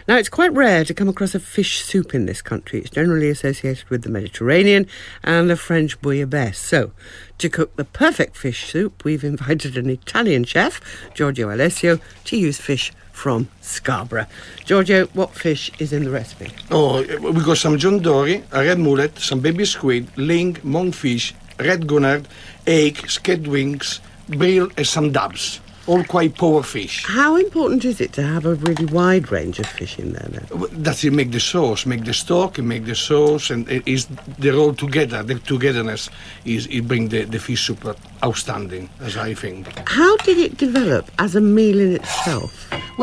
Now, it's quite rare to come across a fish soup in this country. It's generally associated with the Mediterranean and the French bouillabaisse. So, to cook the perfect fish soup, we've invited an Italian chef, Giorgio Alessio, to use fish from Scarborough. Giorgio, what fish is in the recipe? Oh, we got some John Dory, a red mullet, some baby squid, ling, monkfish, red gurnard, egg, skate wings, brill, and some dabs. All quite poor fish. How important is it to have a really wide range of fish in there, then? That's it, make the sauce, make the stock, and make the sauce, and they're all together. The togetherness it brings the fish soup outstanding, as I think. How did it develop as a meal in itself?